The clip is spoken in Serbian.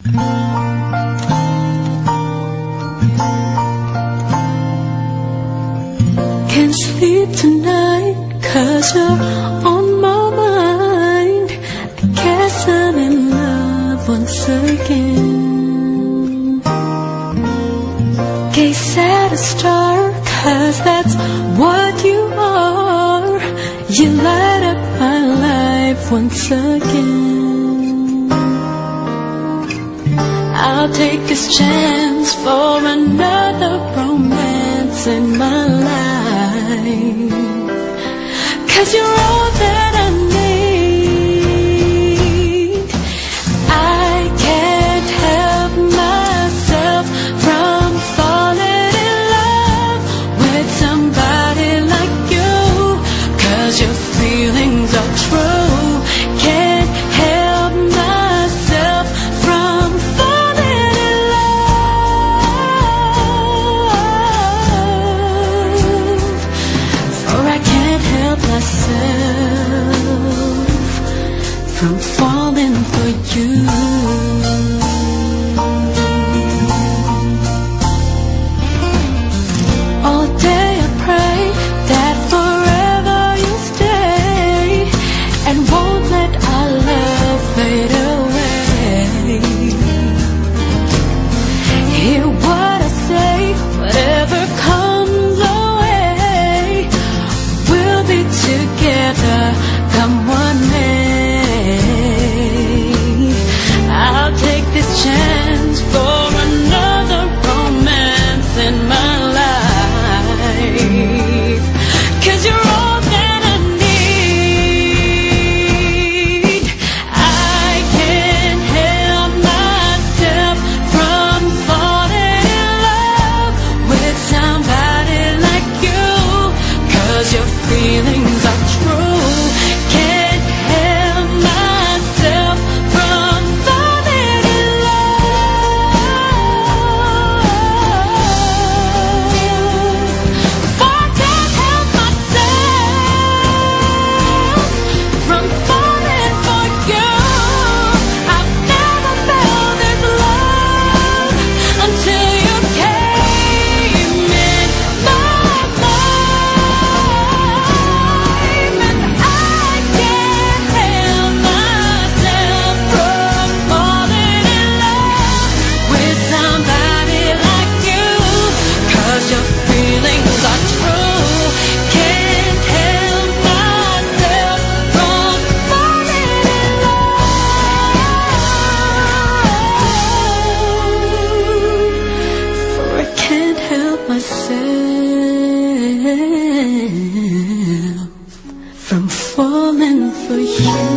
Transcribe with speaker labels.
Speaker 1: Can't sleep tonight 'cause you're on my mind. I guess I'm in love once again. Gaze at a star 'cause that's what you are. You light up my life once again. I'll take this chance for another romance in my life, 'cause you're all that I need. I can't help myself from falling in love with somebody like you, 'cause your feelings are true. Can't help myself from falling in love, for I can't help myself from falling for you. All day I pray that forever you stay and won't let our love fade away. Hear what I say, whatever comes our way, we'll be together come one May. I'll take this chance for another romance in my life, 'cause you're all that I need. I can't help myself from falling in love with somebody like you, 'cause your feelings are true. Can't help myself from falling in love, for I can't help myself from falling for you. I've never felt this love until you came in my life, and I can't help myself from falling in love with somebody like you, 'cause your feelings are true. Can't help myself from falling in love, for I can't help myself from falling for you.